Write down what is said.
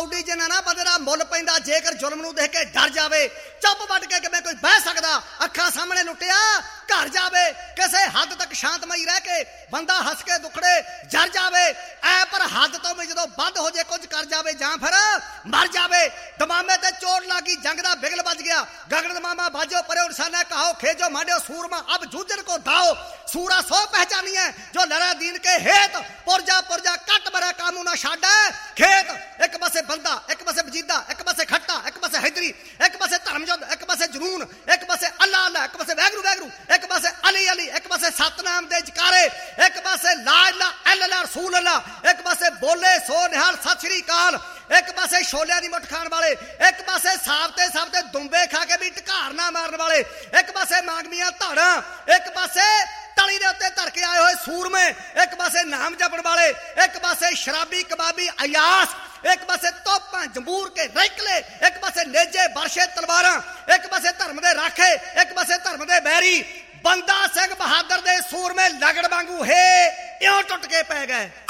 ਕੌਡੀ ਜਿੰਨਾ ਨਾ ਬੰਦੇ ਦਾ ਮੁੱਲ ਪੈਂਦਾ। ਜੇਕਰ ਜ਼ੁਲਮ ਨੂੰ ਦੇਖ ਕੇ ਡਰ ਜਾਵੇ, ਚੁੱਪ ਵੱਟ ਕੇ ਕਿਵੇਂ ਕੋਈ ਬਹਿ ਸਕਦਾ? ਅੱਖਾਂ ਸਾਹਮਣੇ ਲੁੱਟਿਆ, ਘਰ ਜਾਵੇ, ਕਿਸੇ ਹੱਦ ਤੱਕ ਸ਼ਾਂਤਮਈ ਰਹਿ ਕੇ ਬੰਦਾ ਹੱਸ ਕੇ ਦੁੱਖੜੇ ਜਰ ਜਾਵੇ। ਐ ਪਰ ਹੱਦ ਤੋਂ ਵੀ ਜਦੋਂ ਵੱਧ ਹੋ ਜੇ, ਕੁਝ ਕਰ ਜਾਵੇ ਜਾਂ ਫਿਰ ਮਰ ਜਾਵੇ। ਦਮਾਮੇ ਤੇ ਚੋਟ ਲੱਗੀ, ਜੰਗ ਦਾ ਬਿਗਲ ਵੱਜ ਗਿਆ। ਗਗਨ ਦਮਾਮਾ ਬਾਜੋ ਪਰੇ ਇਨਸਾਨਾ ਕਹਾਓ, ਖੇਜੋ मांडो सूरमा अब जूझन को दाओ। सूरा सो पहचानी है जो लड़ा दीन के हेत, पुरजा पुरजा कट बरा कामू ना छाड़ा खेत। एक पासे बंदा, एक पासे बजीदा, एक पासे खट्टा, एक पासे हैदरी, एक पासे धर्मयुद्ध, एक पासे जुनून, एक पासे अल्लाह अल्लाह, एक पासे वैगरू वैगरू, एक पासे अली अली, एक पासे सतनाम दे जकारे, एक पासे ला इलाहा इल्लल्लाह रसूल अल्लाह, एक पासे बोले सो निहाल सत श्री अकाल, एक पासे छोलियां दी मुठ खाण वाले, एक पासे साबते साबते दुंबे खा के भी ढकार ना मारन वाले, एक पासे मांगमियां धाड़ा, एक पासे तली दे उत्ते धर के आए हुए सूरमे, एक पासे नाम जपण वाले, एक पासे शराबी कबाबी अयास, एक पासे तोपां जंबूर के रैकले, एक पासे नेजे बरशे तलवारां, एक पासे धर्म दे राखे, एक पासे धर्म दे बैरी। बंदा सिंह बहादुर दे सूरमे लगड़ वांगू हे इउं टुट के पै गए।